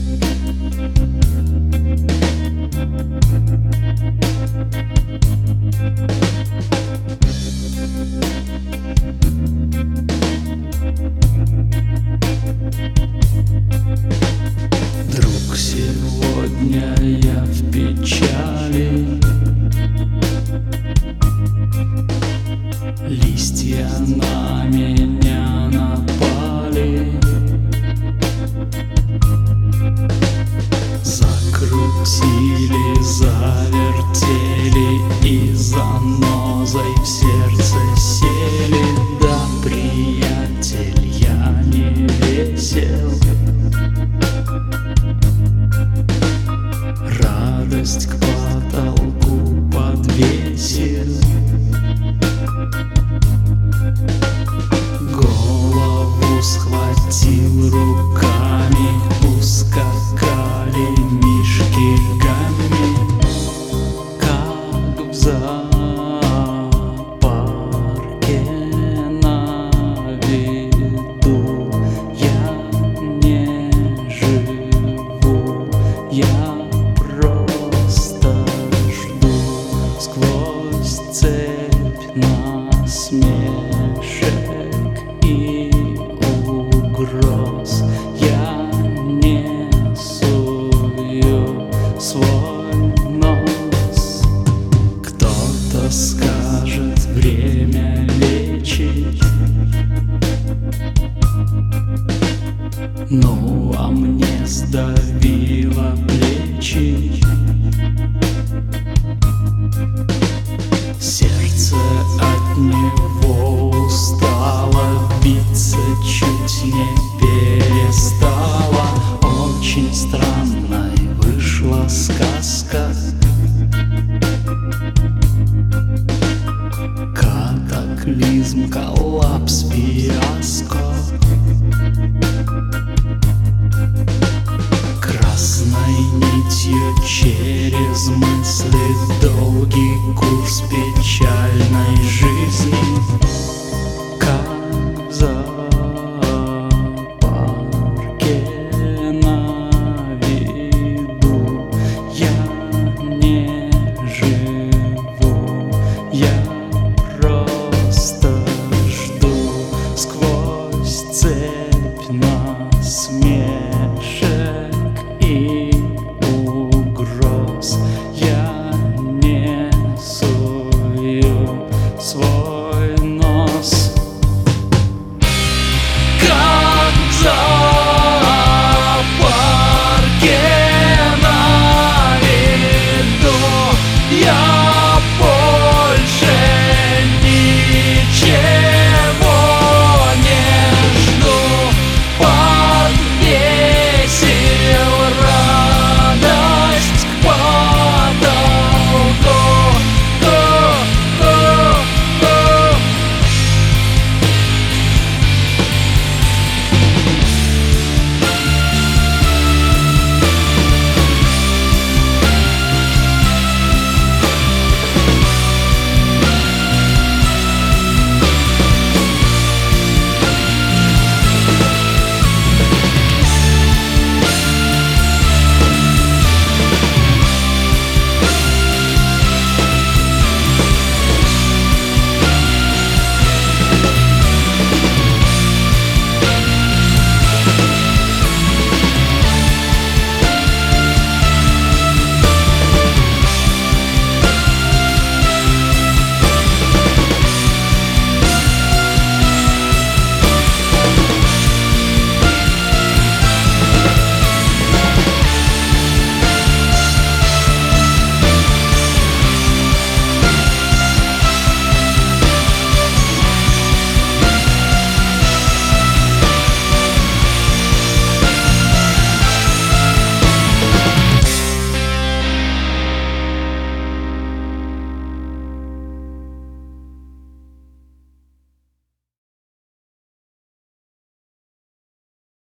Друг, сегодня я в печали. Листья на меня напали, закрутили, завертели и занозой в сердце сели. Да, приятель, я не весел, радость к потолку подвесил. Голову схватил руками, ускакали мишки гамми, как в зоопарке на виду. Я не живу, я просто жду сквозь цепь насмешек и угроз. Я не сую свой нос. Кто-то скажет, время лечить, ну а мне сдавило плечи. Сердце от него устало биться, чуть не перестало. Очень странной вышла сказка. Катаклизм, коллапс, фиаско. Красной нитью через мысли долгий курс печальной жизни, как в зоопарке на виду. Я не живу, я просто жду сквозь цепь насмешек